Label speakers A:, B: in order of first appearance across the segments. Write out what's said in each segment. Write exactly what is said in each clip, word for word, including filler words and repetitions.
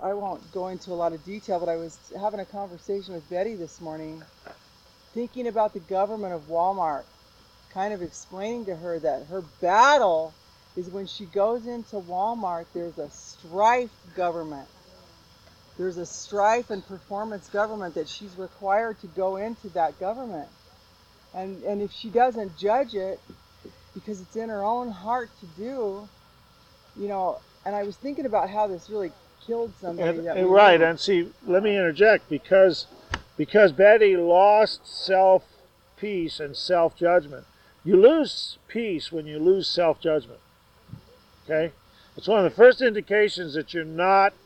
A: I won't go into a lot of detail, but I was having a conversation with Betty this morning, thinking about the government of Walmart, kind of explaining to her that her battle is when she goes into Walmart, there's a strife government. There's a strife and performance government that she's required to go into that government. And and if she doesn't judge it, because it's in her own heart to do, you know, and I was thinking about how this really killed somebody.
B: And,
A: that
B: and
A: we
B: right,
A: knew.
B: and see, let me interject, because because Betty lost self-peace and self-judgment. You lose peace when you lose self-judgment, okay? It's one of the first indications that you're not,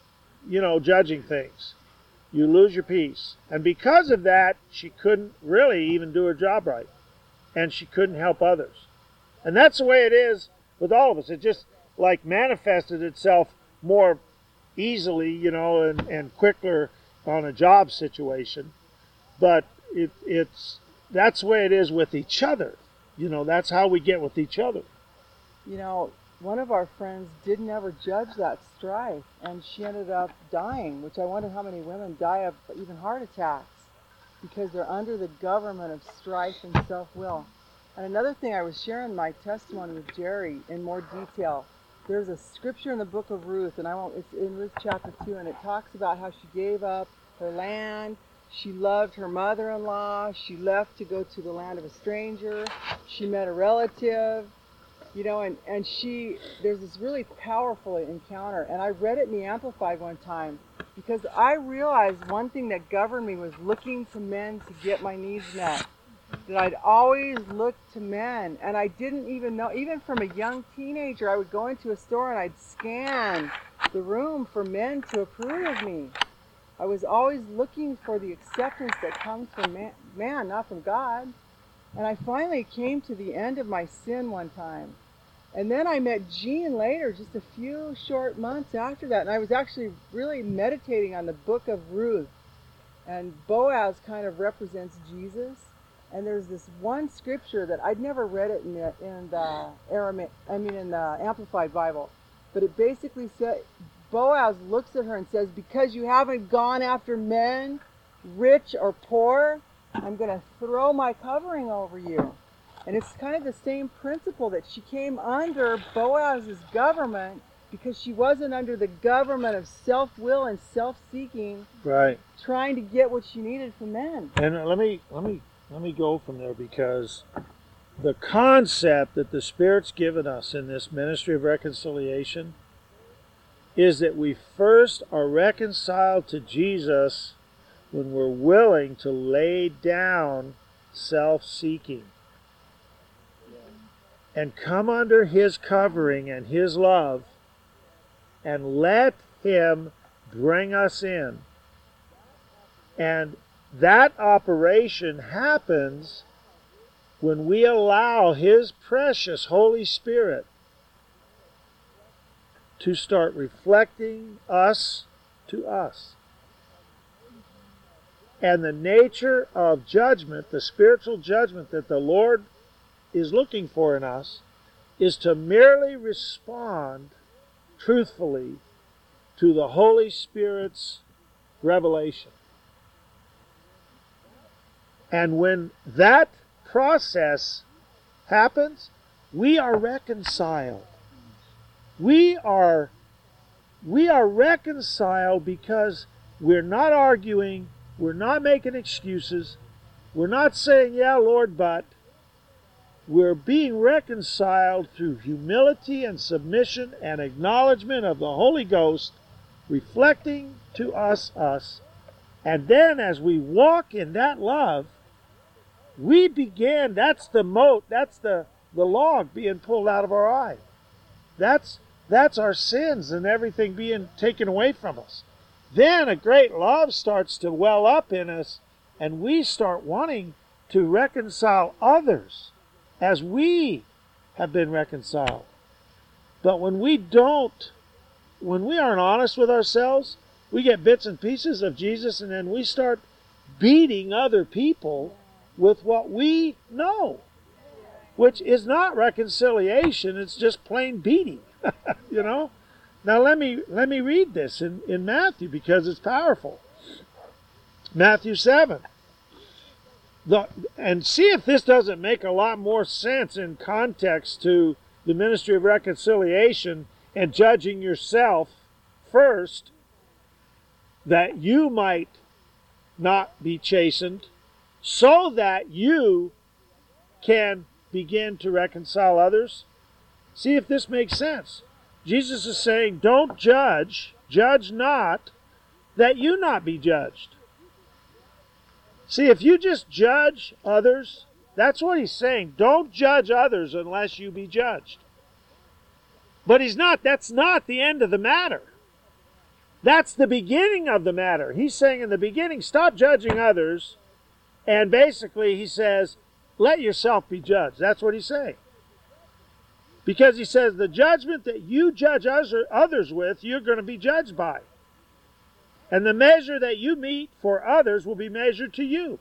B: you know, judging things. You lose your peace. And because of that, she couldn't really even do her job right. And she couldn't help others. And that's the way it is with all of us. It just like manifested itself more easily, you know, and, and quicker on a job situation. But it, it's that's the way it is with each other. You know, that's how we get with each other.
A: You know, one of our friends did never judge that strife, and she ended up dying, which I wonder how many women die of even heart attacks because they're under the government of strife and self-will. And another thing, I was sharing my testimony with Jerry in more detail. There's a scripture in the book of Ruth, and I won't, it's in Ruth chapter two, and it talks about how she gave up her land. She loved her mother-in-law. She left to go to the land of a stranger. She met a relative. You know, and, and she, there's this really powerful encounter. And I read it in the Amplified one time because I realized one thing that governed me was looking to men to get my needs met. That I'd always look to men. And I didn't even know, even from a young teenager, I would go into a store and I'd scan the room for men to approve of me. I was always looking for the acceptance that comes from man, man, not from God. And I finally came to the end of my sin one time. And then I met Jean later, just a few short months after that. And I was actually really meditating on the book of Ruth. And Boaz kind of represents Jesus. And there's this one scripture that I'd never read it in the, in the Aramaic, I mean in the Amplified Bible. But it basically said, Boaz looks at her and says, because you haven't gone after men, rich or poor, I'm going to throw my covering over you. And it's kind of the same principle that she came under Boaz's government because she wasn't under the government of self-will and self-seeking,
B: right,
A: trying to get what she needed from men.
B: And let me let me let me go from there, because the concept that the Spirit's given us in this ministry of reconciliation is that we first are reconciled to Jesus when we're willing to lay down self-seeking and come under His covering and His love and let Him bring us in. And that operation happens when we allow His precious Holy Spirit to start reflecting us to us. And the nature of judgment, the spiritual judgment that the Lord is looking for in us, is to merely respond truthfully to the Holy Spirit's revelation. And when that process happens, we are reconciled. We are, we are reconciled because we're not arguing, we're not making excuses, we're not saying, yeah, Lord, but we're being reconciled through humility and submission and acknowledgement of the Holy Ghost reflecting to us us. And then as we walk in that love, we begin, that's the mote, that's the, the log being pulled out of our eye. That's, that's our sins and everything being taken away from us. Then a great love starts to well up in us, and we start wanting to reconcile others as we have been reconciled. But when we don't, when we aren't honest with ourselves, we get bits and pieces of Jesus, and then we start beating other people with what we know, which is not reconciliation, it's just plain beating, you know? Now let me let me read this in, in Matthew because it's powerful. Matthew seven. The, and see if this doesn't make a lot more sense in context to the ministry of reconciliation and judging yourself first, that you might not be chastened, so that you can begin to reconcile others. See if this makes sense. Jesus is saying, don't judge, judge not, that you not be judged. See, if you just judge others, that's what he's saying. Don't judge others unless you be judged. But he's not, that's not the end of the matter. That's the beginning of the matter. He's saying in the beginning, stop judging others, and basically he says, let yourself be judged. That's what he's saying. Because he says the judgment that you judge others with, you're going to be judged by. And the measure that you meet for others will be measured to you.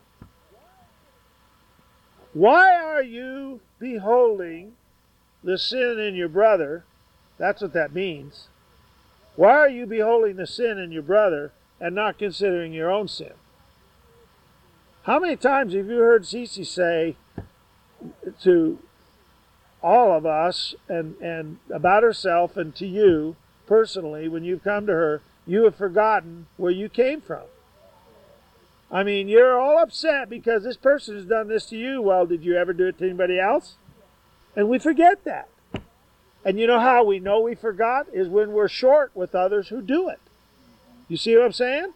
B: Why are you beholding the sin in your brother? That's what that means. Why are you beholding the sin in your brother and not considering your own sin? How many times have you heard Cece say to all of us and, and about herself and to you personally, when you've come to her, you have forgotten where you came from? I mean, you're all upset because this person has done this to you. Well, did you ever do it to anybody else? And we forget that. And you know how we know we forgot? Is when we're short with others who do it. You see what I'm saying?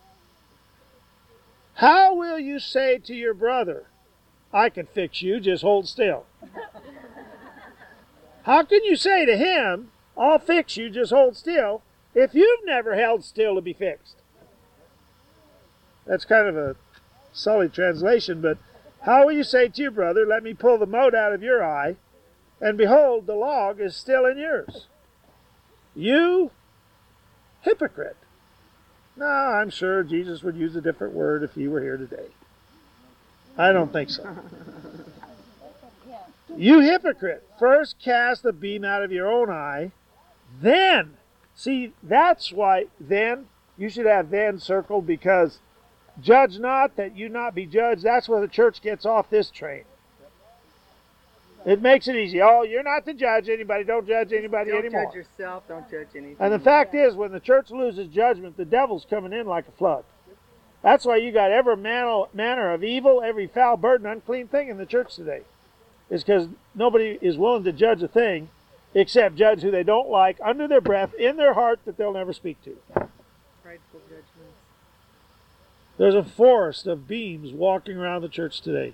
B: How will you say to your brother, I can fix you, just hold still? How can you say to him, I'll fix you, just hold still, if you've never held still to be fixed? That's kind of a sully translation, but how will you say to your brother, let me pull the mote out of your eye, and behold, the log is still in yours? You hypocrite. No, I'm sure Jesus would use a different word if he were here today. I don't think so. You hypocrite, first cast the beam out of your own eye, then, see, that's why then, you should have then circled, because judge not that you not be judged, that's where the church gets off this train. It makes it easy. Oh, you're not to judge anybody. Don't judge anybody
A: don't
B: anymore.
A: Don't judge yourself. Don't judge anything.
B: And the fact is, when the church loses judgment, the devil's coming in like a flood. That's why you got every manner of evil, every foul, burden, unclean thing in the church today. It's because nobody is willing to judge a thing except judge who they don't like under their breath, in their heart, that they'll never speak to.
A: Prideful judgments.
B: There's a forest of beams walking around the church today.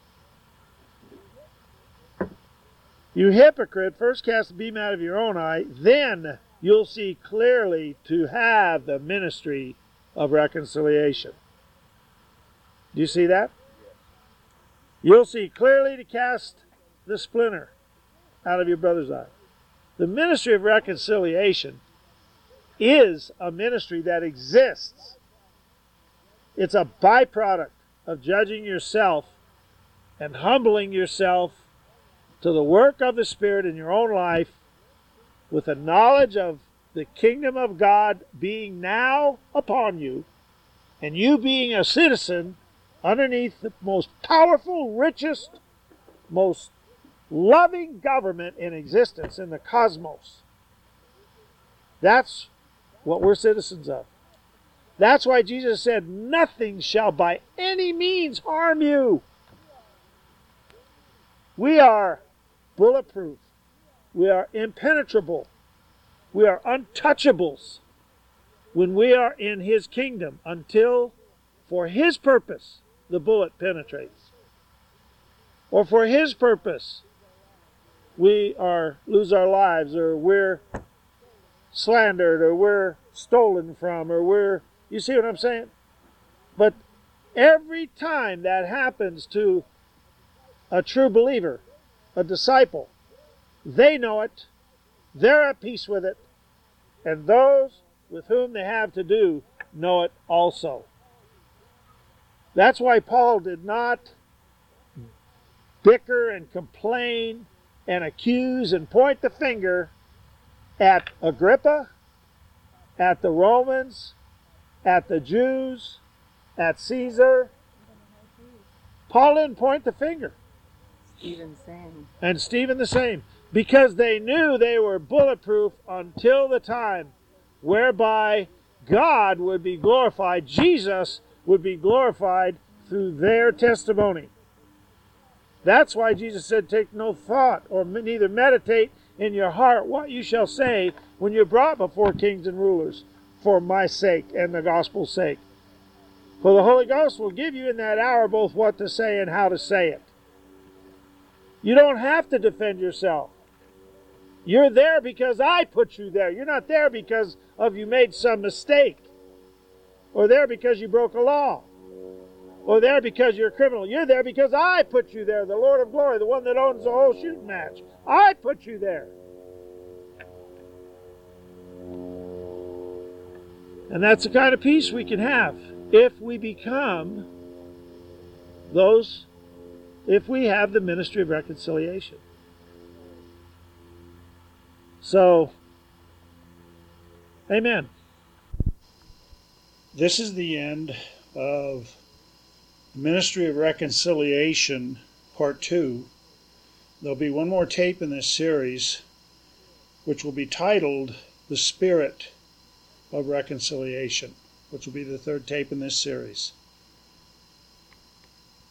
B: You hypocrite, first cast the beam out of your own eye, then you'll see clearly to have the ministry of reconciliation. Do you see that? You'll see clearly to cast the splinter out of your brother's eye. The ministry of reconciliation is a ministry that exists. It's a byproduct of judging yourself and humbling yourself to the work of the Spirit in your own life, with a knowledge of the kingdom of God being now upon you, and you being a citizen underneath the most powerful, richest, most loving government in existence in the cosmos. That's what we're citizens of. That's why Jesus said, nothing shall by any means harm you. We are bulletproof. We are impenetrable. We are untouchables when we are in His kingdom, until for His purpose the bullet penetrates, or for His purpose we are lose our lives, or we're slandered, or we're stolen from, or we're, you see what I'm saying? But every time that happens to a true believer, a disciple, they know it, they're at peace with it, and those with whom they have to do know it also. That's why Paul did not bicker and complain and accuse and point the finger at Agrippa at the Romans, at the Jews, at Caesar. Paul didn't point the finger.
A: Stephen same.
B: And Stephen the same. Because they knew they were bulletproof until the time whereby God would be glorified, Jesus would be glorified through their testimony. That's why Jesus said, take no thought or neither meditate in your heart what you shall say when you're brought before kings and rulers for my sake and the gospel's sake. For the Holy Ghost will give you in that hour both what to say and how to say it. You don't have to defend yourself. You're there because I put you there. You're not there because of you made some mistake. Or there because you broke a law. Or there because you're a criminal. You're there because I put you there, the Lord of glory, the one that owns the whole shooting match. I put you there. And that's the kind of peace we can have if we become those, if we have the ministry of reconciliation. So, amen.
C: This is the end of Ministry of Reconciliation, Part two. There'll be one more tape in this series, which will be titled The Spirit of Reconciliation, which will be the third tape in this series.